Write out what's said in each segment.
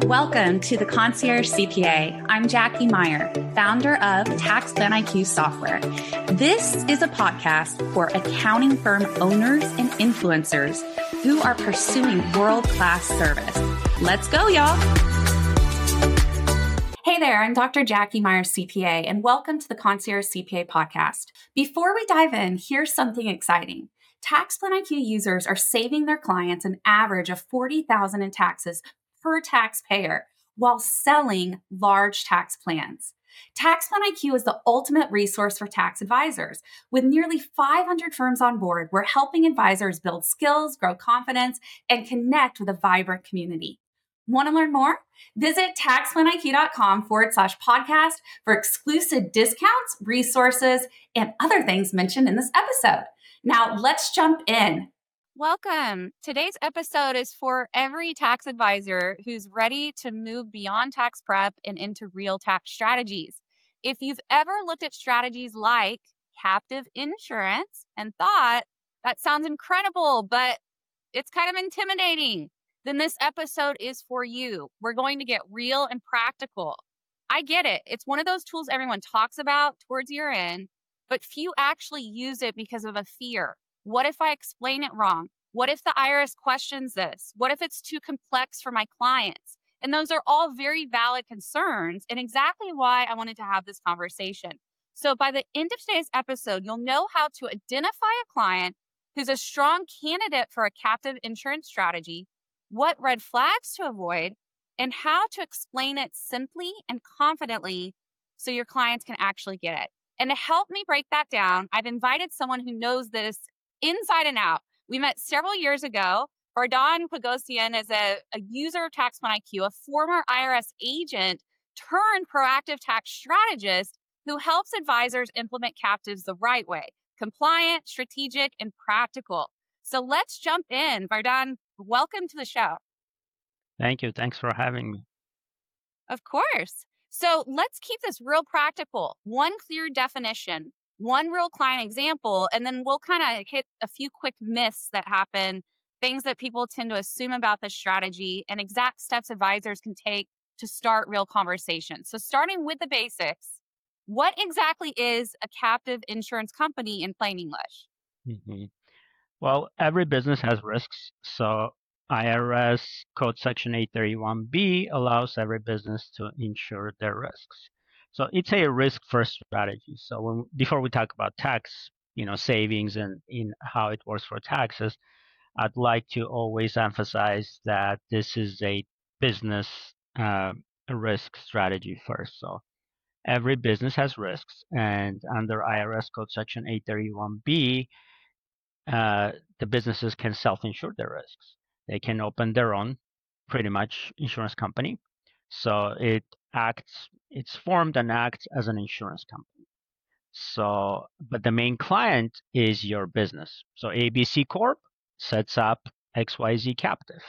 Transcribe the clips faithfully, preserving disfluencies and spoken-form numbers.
Welcome to the Concierge C P A. I'm Jackie Meyer, founder of Tax Plan I Q Software. This is a podcast for accounting firm owners and influencers who are pursuing world-class service. Let's go, y'all. Hey there, I'm Doctor Jackie Meyer, C P A, and welcome to the Concierge C P A podcast. Before we dive in, here's something exciting. Tax Plan I Q users are saving their clients an average of forty thousand dollars in taxes per taxpayer while selling large tax plans. Tax Plan I Q is the ultimate resource for tax advisors. With nearly five hundred firms on board, we're helping advisors build skills, grow confidence, and connect with a vibrant community. Want to learn more? Visit taxplaniq.com forward slash podcast for exclusive discounts, resources, and other things mentioned in this episode. Now let's jump in. Welcome. Today's episode is for every tax advisor who's ready to move beyond tax prep and into real tax strategies. If you've ever looked at strategies like captive insurance and thought, that sounds incredible, but it's kind of intimidating, then this episode is for you. We're going to get real and practical. I get it. It's one of those tools everyone talks about towards year end, but few actually use it because of a fear. What if I explain it wrong? What if the I R S questions this? What if it's too complex for my clients? And those are all very valid concerns and exactly why I wanted to have this conversation. So by the end of today's episode, you'll know how to identify a client who's a strong candidate for a captive insurance strategy, what red flags to avoid, and how to explain it simply and confidently so your clients can actually get it. And to help me break that down, I've invited someone who knows this inside and out. We met several years ago. Vardan Pagosian is a, a user of Tax Plan I Q, a former I R S agent turned proactive tax strategist who helps advisors implement captives the right way, compliant, strategic, and practical. So let's jump in. Vardan, welcome to the show. Thank you. Thanks for having me. Of course. So let's keep this real practical. One clear definition, one real client example, and then we'll kind of hit a few quick myths that happen, things that people tend to assume about the strategy, and exact steps advisors can take to start real conversations. So starting with the basics, what exactly is a captive insurance company in plain English? Mm-hmm. Well, every business has risks. So I R S Code Section eight thirty-one B allows every business to insure their risks. So it's a risk-first strategy. So when, before we talk about tax, you know, savings and in how it works for taxes, I'd like to always emphasize that this is a business uh, risk strategy first. So every business has risks, and under I R S Code Section eight thirty-one B, uh, the businesses can self-insure their risks. They can open their own, pretty much, insurance company. So it acts, it's formed and acts as an insurance company. So, but the main client is your business. So A B C Corp sets up X Y Z captive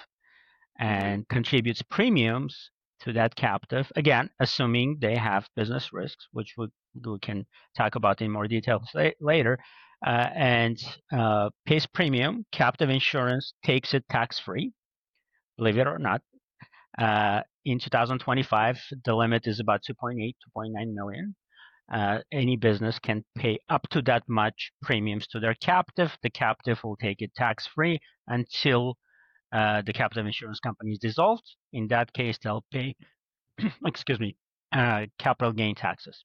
and mm-hmm. contributes premiums to that captive, again, assuming they have business risks, which we, we can talk about in more detail later, uh, and uh, pays premium. Captive insurance takes it tax-free, believe it or not. Uh, in two thousand twenty-five, the limit is about two point eight, two point nine million. Uh, any business can pay up to that much premiums to their captive. The captive will take it tax-free until uh, the captive insurance company is dissolved. In that case, they'll pay, excuse me, uh, capital gain taxes.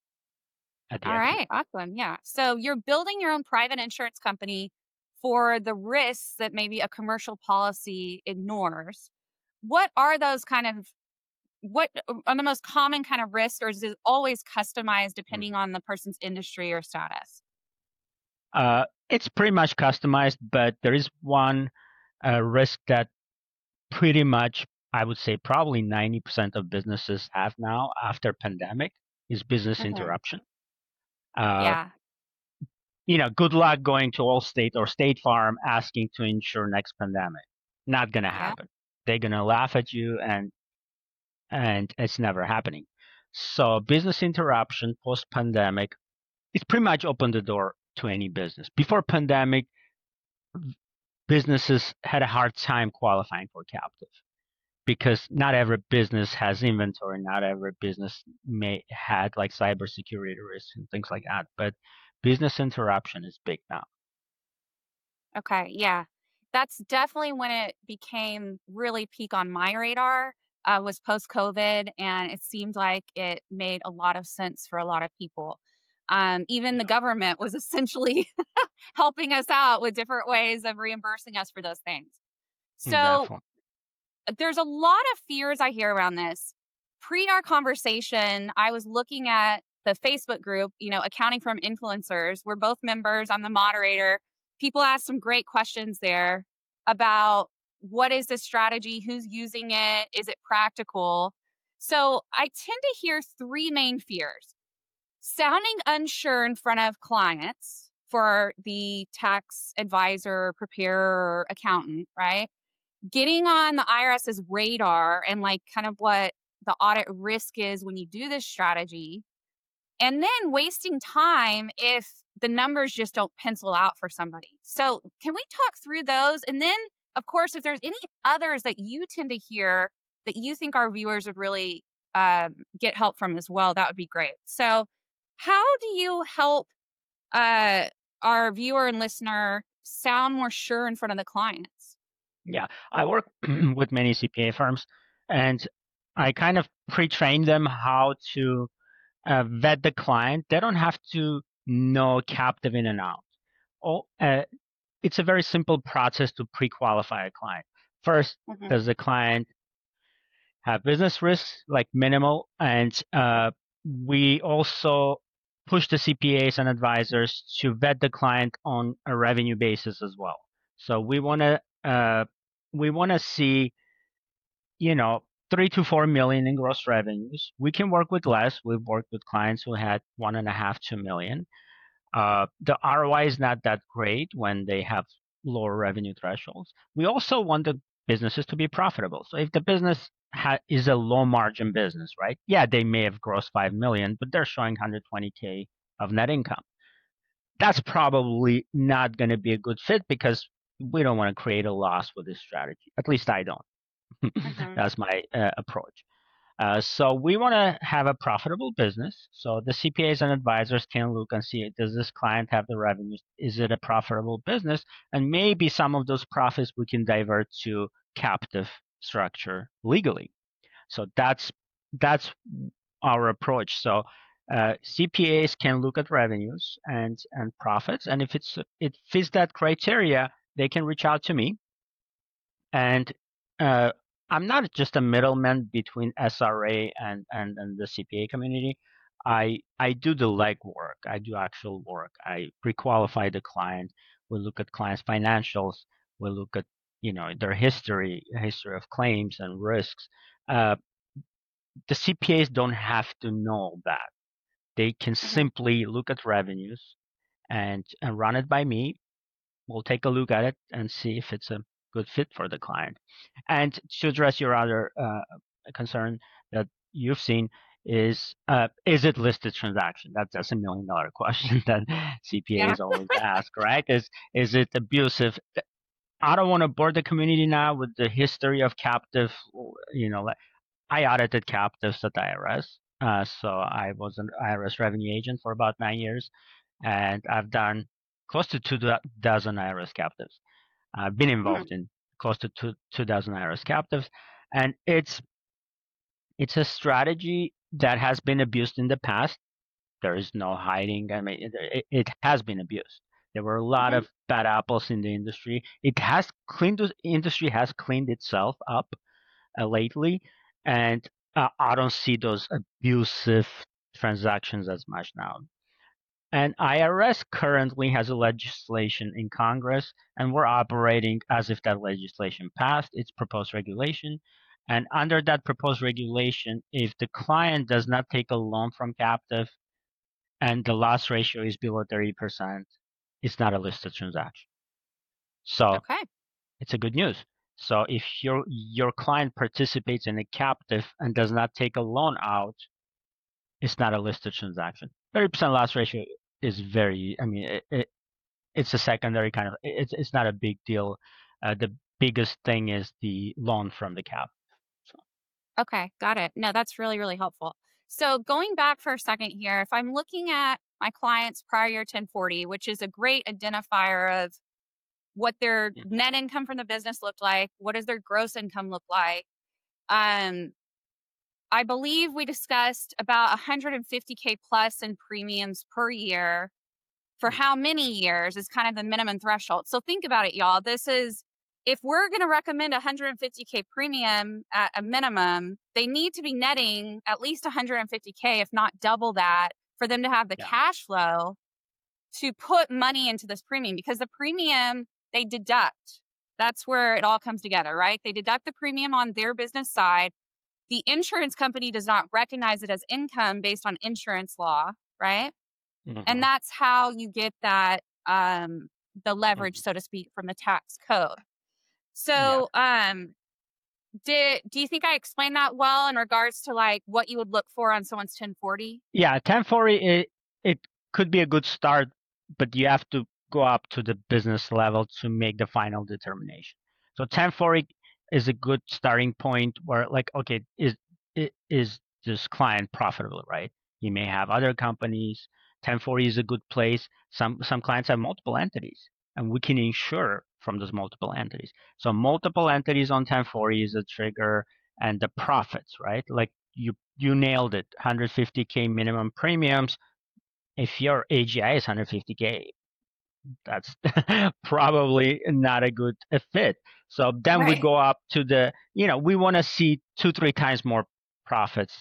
At the All exit. Right, awesome. Yeah. So you're building your own private insurance company for the risks that maybe a commercial policy ignores. What are those kind of, what are the most common kind of risks, or is it always customized depending on the person's industry or status? Uh, it's pretty much customized, but there is one uh, risk that pretty much, I would say probably ninety percent of businesses have now after pandemic is business mm-hmm. interruption. Uh, yeah. You know, good luck going to Allstate or State Farm asking to insure next pandemic. Not going to happen. Yeah. They're going to laugh at you, and and it's never happening. So business interruption post-pandemic, it's pretty much opened the door to any business. Before pandemic, businesses had a hard time qualifying for captive. because not every business has inventory, not every business may had like cybersecurity risks and things like that. But business interruption is big now. Okay, yeah. That's definitely when it became really peak on my radar, uh, was post-COVID, and it seemed like it made a lot of sense for a lot of people. Um, even the government was essentially helping us out with different ways of reimbursing us for those things. So Definitely. there's a lot of fears I hear around this. Pre our conversation, I was looking at the Facebook group, you know, Accounting from Influencers. We're both members. I'm the moderator. People ask some great questions there about what is the strategy, who's using it, is it practical? So I tend to hear three main fears: sounding unsure in front of clients for the tax advisor, preparer, accountant, right? Getting on the IRS's radar and like kind of what the audit risk is when you do this strategy, and then wasting time if the numbers just don't pencil out for somebody. So, can we talk through those? And then, of course, if there's any others that you tend to hear that you think our viewers would really um, get help from as well, that would be great. So, how do you help uh, our viewer and listener sound more sure in front of the clients? Yeah, I work with many C P A firms, and I kind of pre-train them how to uh, vet the client. They don't have to know captive in and out. Oh, uh, it's a very simple process to pre-qualify a client. First, Mhm. does the client have business risks, like minimal? And uh, we also push the C P As and advisors to vet the client on a revenue basis as well. So we want to uh, we want to see, you know, three to four million in gross revenues. We can work with less. We've worked with clients who had one and a half, two million. Uh, the R O I is not that great when they have lower revenue thresholds. We also want the businesses to be profitable. So if the business ha- is a low margin business, right? Yeah, they may have grossed five million, but they're showing one hundred twenty K of net income. That's probably not going to be a good fit because we don't want to create a loss with this strategy. At least I don't. Mhm. That's my uh, approach. Uh, so we want to have a profitable business. So the C P As and advisors can look and see, does this client have the revenues? Is it a profitable business? And maybe some of those profits we can divert to captive structure legally. So that's that's our approach. So uh, C P As can look at revenues and and profits, and if it's it fits that criteria, they can reach out to me, and uh, I'm not just a middleman between S R A and, and, and the C P A community. I I do the legwork. I do actual work. I pre-qualify the client. We look at clients' financials. We look at, you know, their history, history of claims and risks. Uh, the C P As don't have to know that. They can Mhm. simply look at revenues and, and run it by me. We'll take a look at it and see if it's a good fit for the client. And to address your other uh, concern that you've seen is, uh, is it listed transaction? That's that's a million dollar question that C P Yeah. As always ask, right? Is is it abusive? I don't want to bore the community now with the history of captive. You know, like I audited captives at the I R S. Uh, so I was an I R S revenue agent for about nine years, and I've done close to two do- dozen I R S captives. I've been Mm. involved in close to two, two dozen I R S captives, and it's it's a strategy that has been abused in the past. There is no hiding. I mean, it, it has been abused. There were a lot Mhm. of bad apples in the industry. It has cleaned. The industry has cleaned itself up uh, lately, and uh, I don't see those abusive transactions as much now. And I R S currently has a legislation in Congress, and we're operating as if that legislation passed. It's proposed regulation. And under that proposed regulation, if the client does not take a loan from captive and the loss ratio is below thirty percent, it's not a listed transaction. So Okay. it's a good news. So if your your client participates in a captive and does not take a loan out, it's not a listed transaction. thirty percent loss ratio is very, I mean, it, it, it's a secondary kind of, it's, it's not a big deal. Uh, the biggest thing is the loan from the cap. Okay, got it. No, that's really, really helpful. So going back for a second here, if I'm looking at my client's prior year ten forty, which is a great identifier of what their Mm. net income from the business looked like, what does their gross income look like? Um, I believe we discussed about one hundred fifty K plus in premiums per year for Yeah. how many years is kind of the minimum threshold. So think about it, y'all. This is, if we're going to recommend one hundred fifty K premium at a minimum, they need to be netting at least one hundred fifty K, if not double that, for them to have the Yeah. cash flow to put money into this premium, because the premium they deduct. That's where it all comes together, right? They deduct the premium on their business side. The insurance company does not recognize it as income based on insurance law, right? And Hmm. that's how you get that um the leverage, Hmm. so to speak, from the tax code. Yeah. So um did do you think I explained that well in regards to like what you would look for on someone's ten forty? Yeah. ten forty, it, it could be a good start, but you have to go up to the business level to make the final determination. So ten forty is a good starting point where, like, okay, is i- is this client profitable, right? You may have other companies. ten forty is a good place. Some some clients have multiple entities, and we can insure from those multiple entities. So multiple entities on ten forty is a trigger, and the profits, right? Like you you nailed it. one hundred fifty K minimum premiums. If your A G I is one hundred fifty K, that's probably not a good uh, fit. So then we Right. go up to the, you know, we want to see two, three times more profits.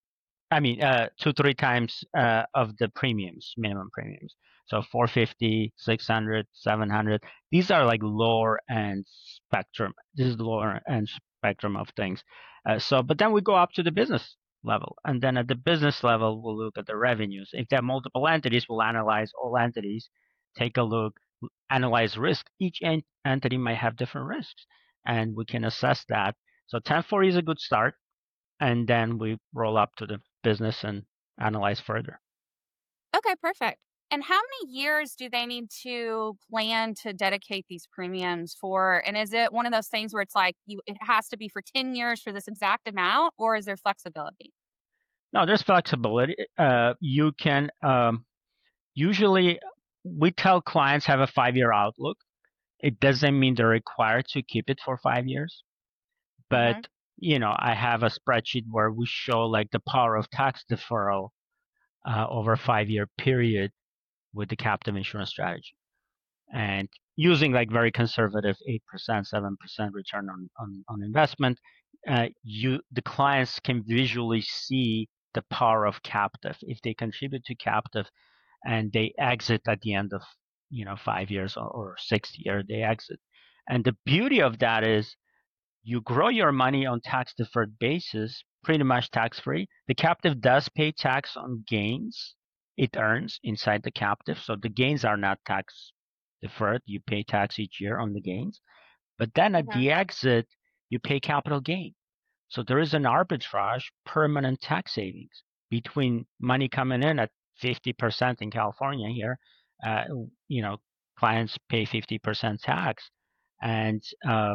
I mean, uh, two, three times uh, of the premiums, minimum premiums. So four fifty, six hundred, seven hundred. These are like lower end spectrum. This is the lower end spectrum of things. Uh, so, but then we go up to the business level. And then at the business level, we'll look at the revenues. If there are multiple entities, we'll analyze all entities, take a look, analyze risk. Each en- entity might have different risks, and we can assess that. So ten forty is a good start, and then we roll up to the business and analyze further. Okay, perfect. And how many years do they need to plan to dedicate these premiums for? And is it one of those things where it's like you it has to be for ten years for this exact amount, or is there flexibility? No, there's flexibility. Uh, you can um, usually we tell clients have a five-year outlook. It doesn't mean they're required to keep it for five years, but Hmm. you know, I have a spreadsheet where we show like the power of tax deferral uh, over a five-year period with the captive insurance strategy, and using like very conservative eight percent, seven percent return on, on, on investment, uh, you the clients can visually see the power of captive. If they contribute to captive and they exit at the end of you know five years or, or six year, they exit. And the beauty of that is you grow your money on tax deferred basis, pretty much tax free. The captive does pay tax on gains it earns inside the captive. So the gains are not tax deferred. You pay tax each year on the gains. But then at Hmm. the exit, you pay capital gain. So there is an arbitrage, permanent tax savings between money coming in at fifty percent in California here. Uh, you know, clients pay fifty percent tax. And uh,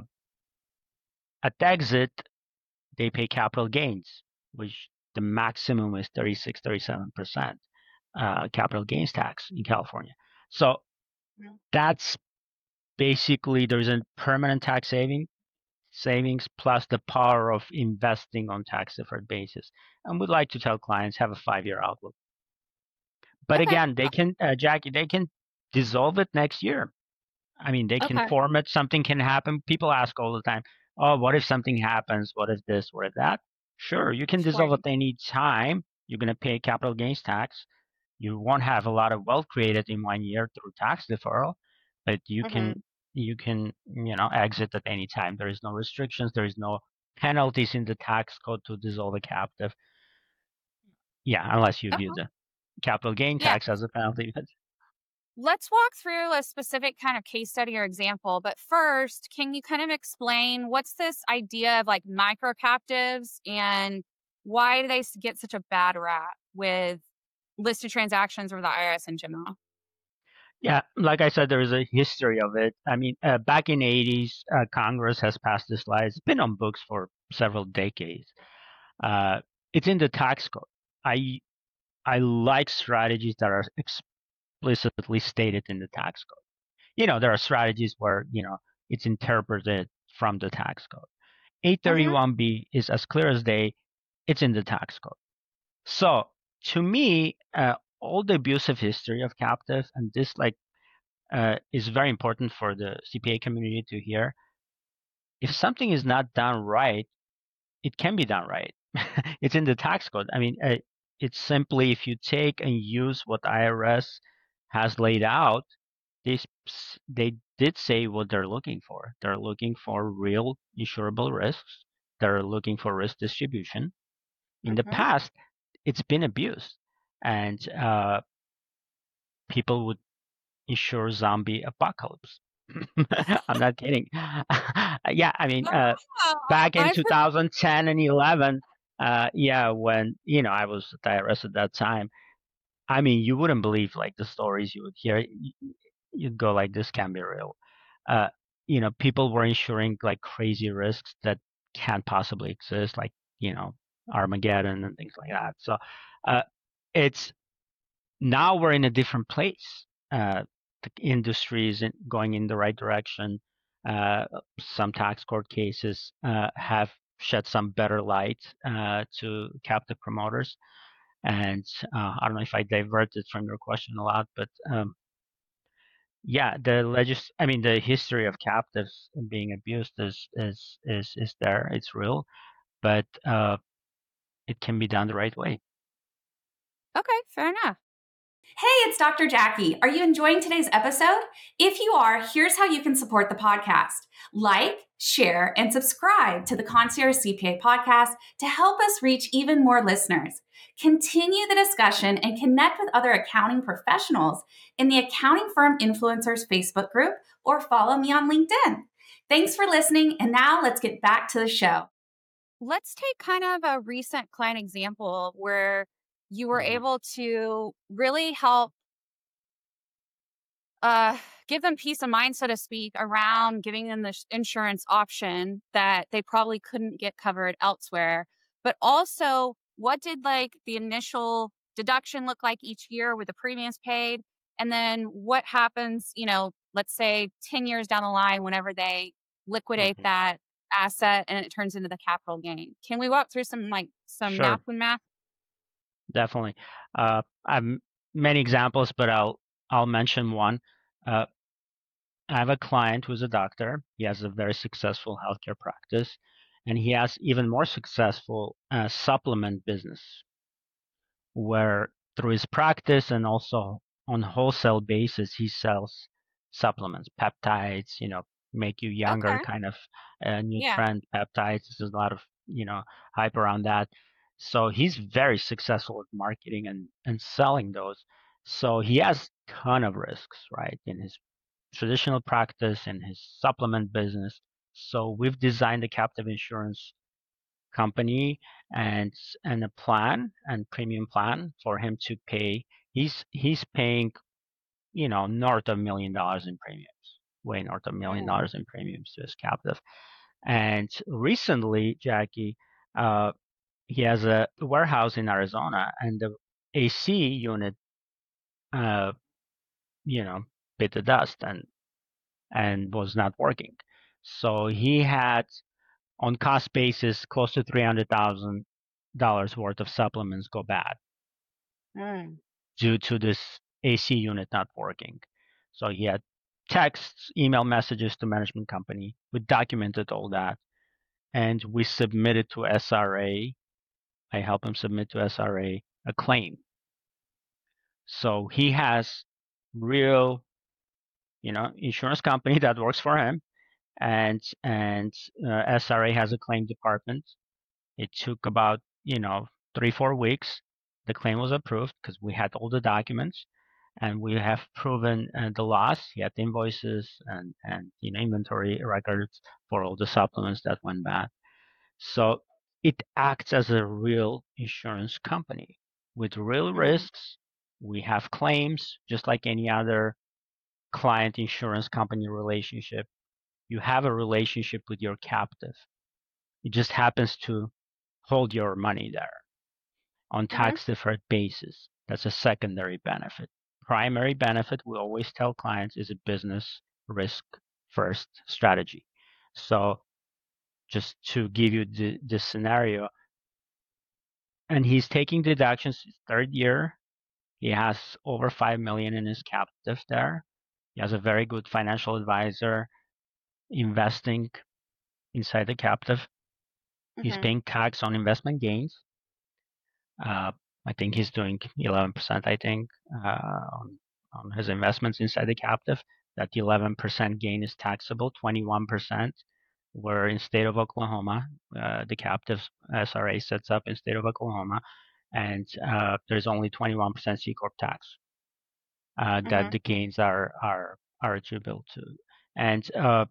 at the exit, they pay capital gains, which the maximum is thirty-six, thirty-seven percent uh, capital gains tax in California. So that's basically there's a permanent tax saving savings plus the power of investing on tax deferred basis. And we'd like to tell clients have a five year outlook. But Okay. again, they can, uh, Jackie, they can dissolve it next year. I mean, they can Okay. form it. Something can happen. People ask all the time, oh, what if something happens? What if this? What if that? Sure, you can Sure. dissolve at any time. You're going to pay capital gains tax. You won't have a lot of wealth created in one year through tax deferral, but you Hmm. can you can you know exit at any time. There is no restrictions. There is no penalties in the tax code to dissolve a captive. Yeah, unless you view Okay. the capital gain Yeah. tax as a penalty. Let's walk through a specific kind of case study or example. But first, can you kind of explain what's this idea of like micro captives and why do they s- get such a bad rap with listed transactions or the I R S in general? Yeah, like I said, there is a history of it. I mean, uh, back in the eighties, uh, Congress has passed this law. It's been on books for several decades. Uh, it's in the tax code. I I like strategies that are explicitly stated in the tax code. You know, there are strategies where, you know, it's interpreted from the tax code. Mm-hmm. eight thirty-one B is as clear as day. It's in the tax code. So to me, uh, all the abusive history of captive, and this like uh, is very important for the C P A community to hear. If something is not done right, it can be done right. It's in the tax code. I mean, uh, it's simply if you take and use what I R S has laid out, they they did say what they're looking for. They're looking for real insurable risks. They're looking for risk distribution. In the Mm-hmm. past, it's been abused, and uh, people would ensure zombie apocalypse. I'm not kidding. Yeah, I mean, Oh, uh, yeah, back in I've heard. two thousand ten and eleven, uh, yeah, when you know I was at I R S at that time. I mean, you wouldn't believe like the stories you would hear. You- You'd go like, "This can't be real." Uh, you know, people were insuring like crazy risks that can't possibly exist, like you know Armageddon and things like that. So, uh, it's now we're in a different place. Uh, the industry is in, going in the right direction. Uh, some tax court cases uh, have shed some better light uh, to captive promoters. And uh, I don't know if I diverted from your question a lot, but um, yeah, the legis I mean, the history of captives being abused is is is is there. It's real, but uh, it can be done the right way. Okay, fair enough. Hey, it's Doctor Jackie. Are you enjoying today's episode? If you are, here's how you can support the podcast. Like, share, and subscribe to the Concierge C P A podcast to help us reach even more listeners. Continue the discussion and connect with other accounting professionals in the Accounting Firm Influencers Facebook group or follow me on LinkedIn. Thanks for listening, and now let's get back to the show. Let's take kind of a recent client example where you were Mhm. able to really help uh, give them peace of mind, so to speak, around giving them the sh- insurance option that they probably couldn't get covered elsewhere. But also, what did like the initial deduction look like each year with the premiums paid? And then what happens, you know, let's say ten years down the line, whenever they liquidate Mhm. that asset and it turns into the capital gain? Can we walk through some like some Sure, napkin math? definitely. Uh, I have many examples, but I'll I'll mention one. Uh, I have a client who's a doctor. He has a very successful healthcare practice, and he has even more successful uh, supplement business, where through his practice and also on wholesale basis, he sells supplements, peptides, you know, make you younger Okay. kind of uh, Yeah. nutrient peptides. There's a lot of, you know, hype around that. So he's very successful at marketing and, and selling those. So he has ton of risks, right, in his traditional practice and his supplement business. So we've designed a captive insurance company and and a plan and premium plan for him to pay. He's he's paying, you know, north of a million dollars in premiums, way north of a million Mm. dollars in premiums to his captive. And recently, Jackie, uh, he has a warehouse in Arizona, and the A C unit, uh, you know, bit the dust and and was not working. So he had, on cost basis, close to three hundred thousand dollars worth of supplements go bad Mm. due to this A C unit not working. So he had texts, email messages to management company. We documented all that, and we submitted to S R A. I help him submit to S R A a claim. So he has real, you know, insurance company that works for him, and and uh, S R A has a claim department. It took about, you know, three, four weeks. The claim was approved because we had all the documents and we have proven uh, the loss. He had invoices and, and, you know, inventory records for all the supplements that went bad. So it acts as a real insurance company with real Mm. risks. We have claims just like any other client insurance company relationship. You have a relationship with your captive. It just happens to hold your money there on Mm-hmm. tax deferred basis. That's a secondary benefit. Primary benefit, we always tell clients, is a business risk first strategy. So just to give you the, the scenario, and he's taking deductions third year. He has over five million in his captive there. He has a very good financial advisor investing inside the captive. He's Mm-hmm. paying tax on investment gains. Uh, I think he's doing eleven percent, I think, uh, on, on his investments inside the captive. That eleven percent gain is taxable, twenty-one percent where in state of Oklahoma, uh, the captive S R A sets up in state of Oklahoma, and uh, there's only twenty-one percent C Corp tax uh, that Mm-hmm. the gains are are are attributable to. And uh,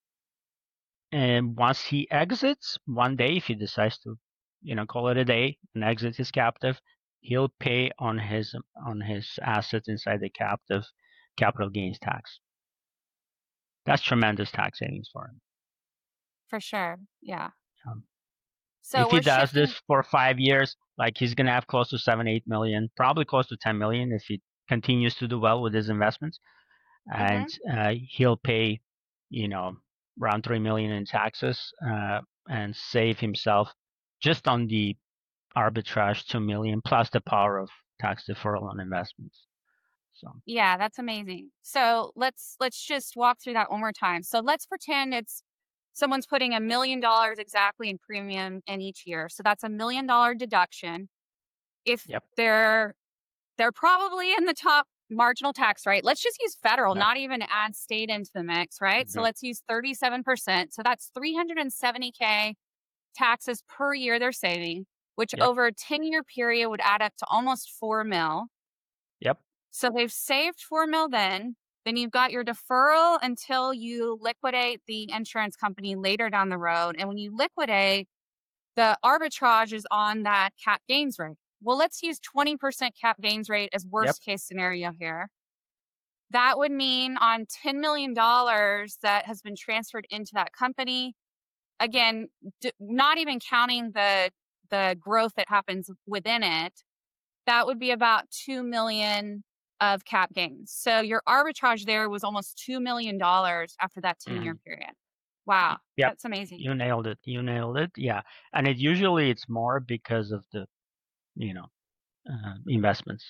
and once he exits one day, if he decides to, you know, call it a day and exit his captive, he'll pay on his on his assets inside the captive capital gains tax. That's tremendous tax savings for him. For sure. Yeah. Um, So if he we're does shifting. this for five years, like he's gonna have close to seven, eight million, probably close to ten million if he continues to do well with his investments, and Mm-hmm. uh, he'll pay, you know, around three million in taxes uh, and save himself just on the arbitrage two million plus the power of tax deferral on investments. So Yeah, that's amazing. So let's let's just walk through that one more time. So let's pretend it's someone's putting a million dollars exactly in premium in each year. So that's a million dollar deduction. If yep, they're they're probably in the top marginal tax rate. Let's just use federal, yep, not even add state into the mix, right? So mhm, let's use thirty-seven percent. So that's three hundred seventy K taxes per year they're saving, which yep, over a ten year period would add up to almost four mil. yep, So they've saved four mil then. Then you've got your deferral until you liquidate the insurance company later down the road. And when you liquidate, the arbitrage is on that cap gains rate. Well, let's use twenty percent cap gains rate as yep, worst case scenario here. That would mean on ten million dollars that has been transferred into that company, again, d- not even counting the the growth that happens within it, that would be about two million of cap gains. So your arbitrage there was almost two million dollars after that ten year mhm, period. Wow, yep. that's amazing. You nailed it. You nailed it. Yeah, and it usually it's more because of the, you know, uh, investments.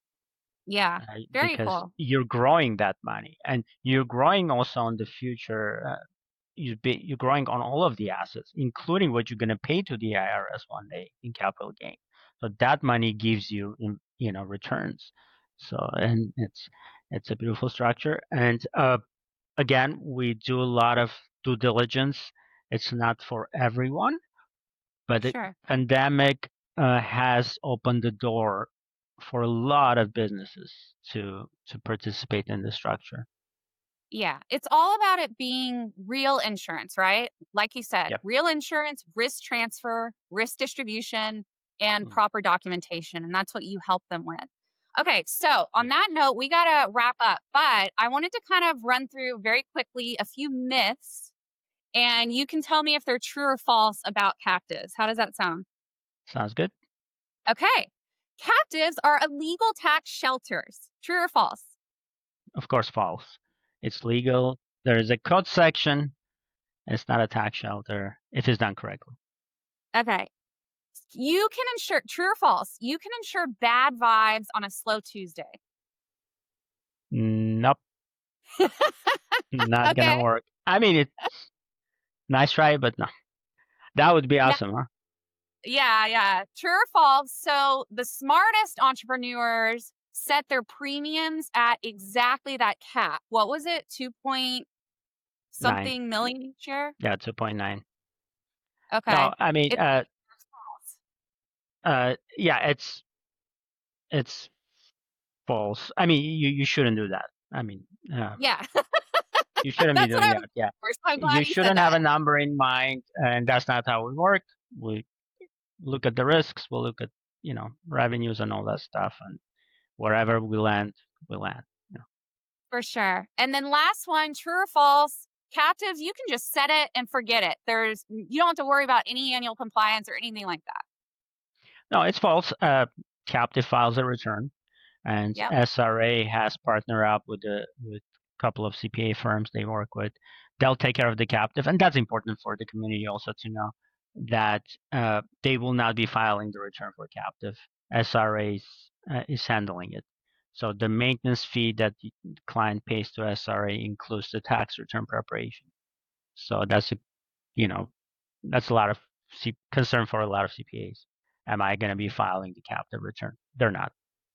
Yeah, Uh, very because cool. you're growing that money and you're growing also on the future. Uh, you be, you're growing on all of the assets, including what you're going to pay to the I R S one day in capital gain. So that money gives you, in, you know, returns. So and it's it's a beautiful structure. And uh, again, we do a lot of due diligence. It's not for everyone, but the Sure. pandemic uh, has opened the door for a lot of businesses to to participate in the structure. Yeah, it's all about it being real insurance, right? Like you said, Yep. real insurance, risk transfer, risk distribution, and Mm. proper documentation. And that's what you help them with. Okay, so on Yeah. that note, we got to wrap up, but I wanted to kind of run through very quickly a few myths, and you can tell me if they're true or false about captives. How does that sound? Sounds good. Okay, captives are illegal tax shelters. True or false? Of course, false. It's legal. There is a code section. It's not a tax shelter if it's done correctly. Okay, you can insure, true or false, you can insure bad vibes on a slow Tuesday. Nope, not Okay. gonna work. I mean, it's nice try, but no. That would be Now, awesome, huh? yeah, yeah. True or false? So the smartest entrepreneurs set their premiums at exactly that cap. What was it? Two point Nine. something million each year? Yeah, two point nine. Okay. No, I mean, It's uh, false. uh, yeah, it's it's false. I mean, you you shouldn't do that. I mean, uh, Yeah. you shouldn't be That's what doing I was that. Yeah, first. I'm you glad you said shouldn't have a that. number in mind, and that's not how we work. We look at the risks. We'll look at, you know, revenues and all that stuff, and wherever we land, we land. You know. For sure. And then last one, true or false? Captives, you can just set it and forget it. There's you don't have to worry about any annual compliance or anything like that. No, it's false. Uh, captive files a return, and Yep. S R A has partnered up with a with a couple of C P A firms they work with. They'll take care of the captive, and that's important for the community also to know that uh, they will not be filing the return for captive. S R A is, uh, is handling it. So the maintenance fee that the client pays to S R A includes the tax return preparation. So that's a, you know, that's a lot of C- concern for a lot of C P As. Am I going to be filing the captive return? They're not.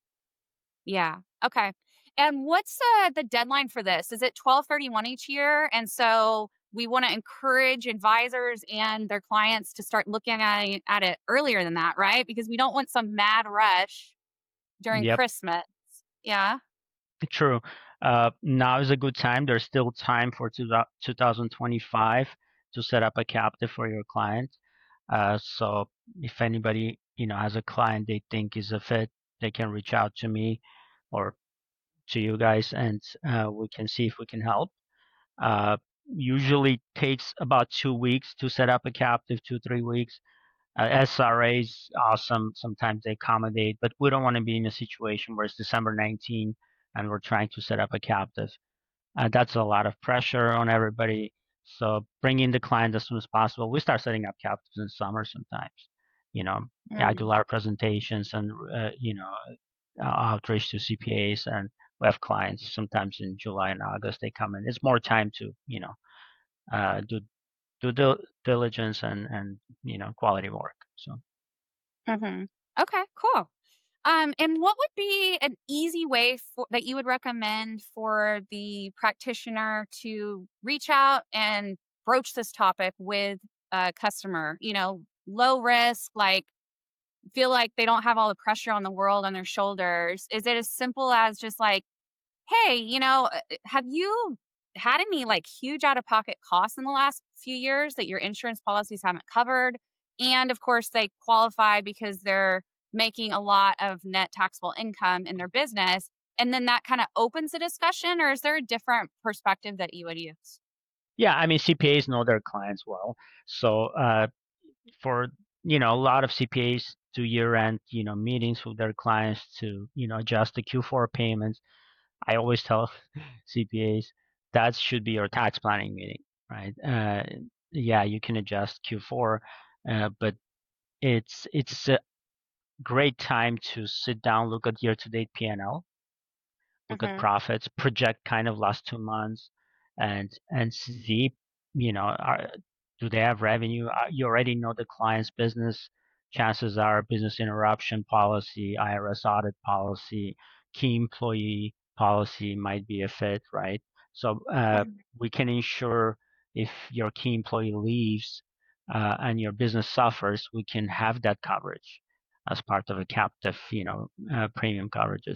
Yeah. Okay. And what's uh, the deadline for this? Is it twelve thirty-one each year? And so we want to encourage advisors and their clients to start looking at it, at it earlier than that, right? Because we don't want some mad rush during Yep, Christmas. Yeah. true. Uh, now is a good time. There's still time for two, twenty twenty-five to set up a captive for your client. Uh, so if anybody you know has a client they think is a fit, they can reach out to me or to you guys, and uh, we can see if we can help. Uh, usually takes about two weeks to set up a captive, two three weeks. Uh, S R A is awesome. Sometimes they accommodate, but we don't want to be in a situation where it's December nineteenth and we're trying to set up a captive. Uh, that's a lot of pressure on everybody. So bring in the client as soon as possible. We start setting up captives in summer sometimes. You know, I do a Mm-hmm. lot of presentations and uh, you know uh, outreach to C P As, and we have clients sometimes in July and August they come in. It's more time to you know uh, do do dil- diligence and and you know quality work. So. Mm-hmm. Okay, cool. Um, and what would be an easy way for, that you would recommend for the practitioner to reach out and broach this topic with a customer? You know, low risk, like feel like they don't have all the pressure on the world on their shoulders. Is it as simple as just like, hey, you know, uh, uh, have you had any like huge out of pocket costs in the last few years that your insurance policies haven't covered? And of course, they qualify because they're making a lot of net taxable income in their business. And then that kind of opens the discussion, or is there a different perspective that you would use? Yeah, I mean C P As know their clients well, so uh, for you know a lot of C P As do year-end you know meetings with their clients to you know adjust the Q four payments. I always tell C P As that should be your tax planning meeting, right? Uh, yeah, you can adjust Q four, uh, but it's it's a great time to sit down, look at year-to-date P and L, look at Hmm. profits, project kind of last two months, and and see, you know, are, do they have revenue? Uh, You already know the client's business. Chances are business interruption policy, I R S audit policy, key employee policy might be a fit, right? So uh, we can ensure if your key employee leaves uh, and your business suffers, we can have that coverage as part of a captive, you know, uh, premium coverages.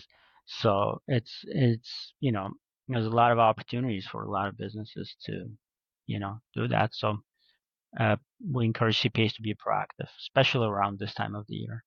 So it's it's you know there's a lot of opportunities for a lot of businesses to you know do that. So uh, we encourage C P As to be proactive, especially around this time of the year.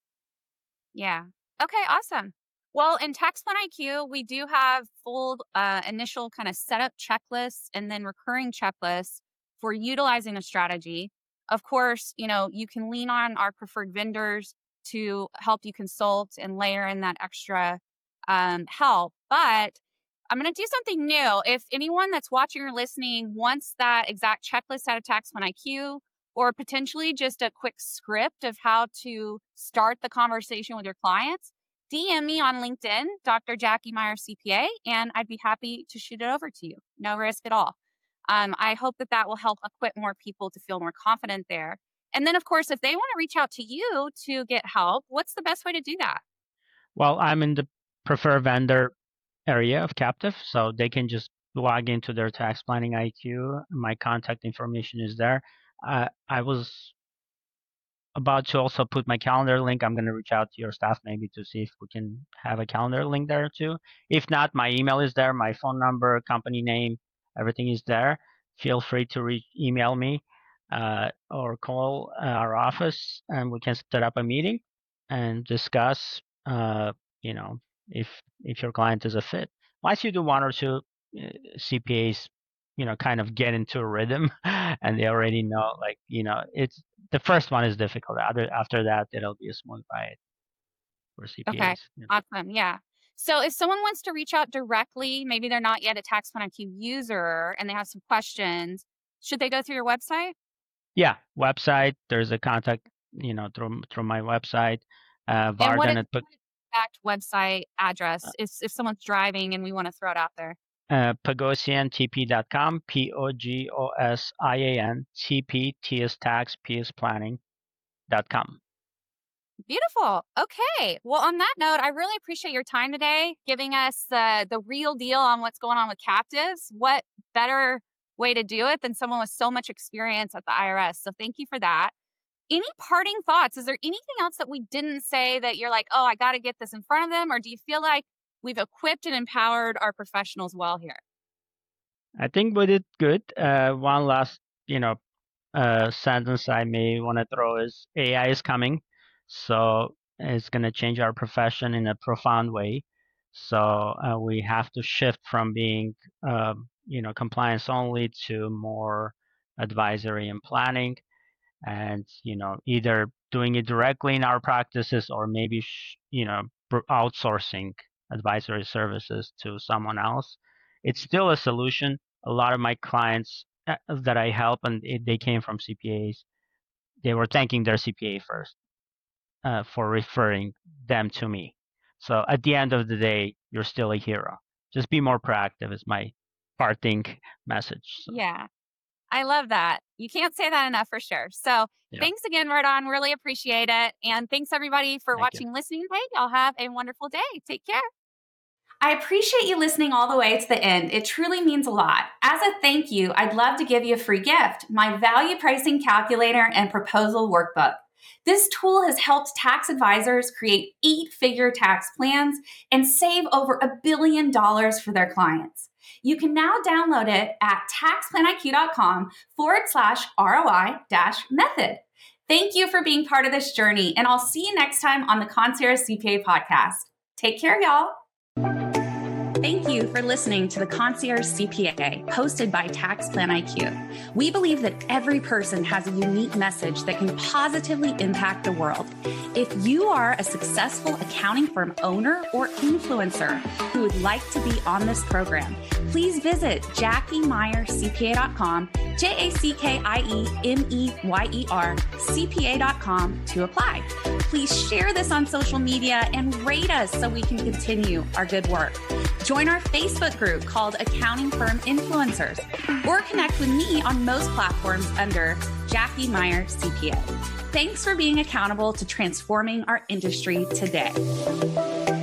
Yeah. Okay, awesome. Well, in Tax Plan I Q, we do have full uh, initial kind of setup checklists and then recurring checklists for utilizing a strategy. Of course, you know, you can lean on our preferred vendors to help you consult and layer in that extra um, help. But I'm going to do something new. If anyone that's watching or listening wants that exact checklist out of Tax Plan I Q, or potentially just a quick script of how to start the conversation with your clients, D M me on LinkedIn, Doctor Jackie Meyer C P A, and I'd be happy to shoot it over to you. No risk at all. Um, I hope that that will help equip more people to feel more confident there. And then, of course, if they want to reach out to you to get help, what's the best way to do that? Well, I'm in the preferred vendor area of captive, so they can just log into their tax planning I Q. My contact information is there. Uh, I was about to also put my calendar link. I'm going to reach out to your staff maybe to see if we can have a calendar link there too. If not, my email is there, my phone number, company name, everything is there. Feel free to re- email me uh, or call uh, our office, and we can set up a meeting and discuss. Uh, you know, if if your client is a fit. Once you do one or two uh, C P As you know, kind of get into a rhythm and they already know, like, you know, it's the first one is difficult. Other, after that, it'll be a smooth ride for C P As. Okay. Yeah. Awesome. Yeah. So if someone wants to reach out directly, maybe they're not yet a TaxPlan I Q user and they have some questions, should they go through your website? Yeah, website. There's a contact, you know, through through my website. Uh, And what is Vardan at the exact website address if, if someone's driving and we want to throw it out there? uh, pagosian t p dot com, P O G O S I A N, T P, T is tax, P is planning, dot com. Beautiful. Okay. Well, on that note, I really appreciate your time today, giving us uh, the real deal on what's going on with captives. What better way to do it than someone with so much experience at the I R S? So thank you for that. Any parting thoughts? Is there anything else that we didn't say that you're like, oh, I got to get this in front of them? Or do you feel like we've equipped and empowered our professionals well here? I think we did good. Uh, one last, you know, uh, sentence I may want to throw is A I is coming. So it's going to change our profession in a profound way. So uh, we have to shift from being, um, you know, compliance only to more advisory and planning, and you know, either doing it directly in our practices or maybe sh- you know, outsourcing advisory services to someone else. It's still a solution. A lot of my clients uh, that I help, and it, they came from C P As, they were thanking their C P A first uh, for referring them to me. So at the end of the day, you're still a hero. Just be more proactive is my parting message. So. Yeah, I love that. You can't say that enough for sure. So Yeah. Thanks again, Vardan. Really appreciate it. And thanks everybody for Thank watching, you. listening today. Y'all have a wonderful day. Take care. I appreciate you listening all the way to the end. It truly means a lot. As a thank you, I'd love to give you a free gift, my value pricing calculator and proposal workbook. This tool has helped tax advisors create eight-figure tax plans and save over a billion dollars for their clients. You can now download it at taxplaniq.com forward slash ROI dash method. Thank you for being part of this journey, and I'll see you next time on the Concierge C P A podcast. Take care, y'all. Thank you for listening to the Concierge C P A, hosted by TaxPlan I Q. We believe that every person has a unique message that can positively impact the world. If you are a successful accounting firm owner or influencer who would like to be on this program, please visit jackie meyer c p a dot com, J A C K I E M E Y E R, C P A dot com to apply. Please share this on social media and rate us so we can continue our good work. Join our Facebook group called Accounting Firm Influencers, or connect with me on most platforms under Jackie Meyer C P A. Thanks for being accountable to transforming our industry today.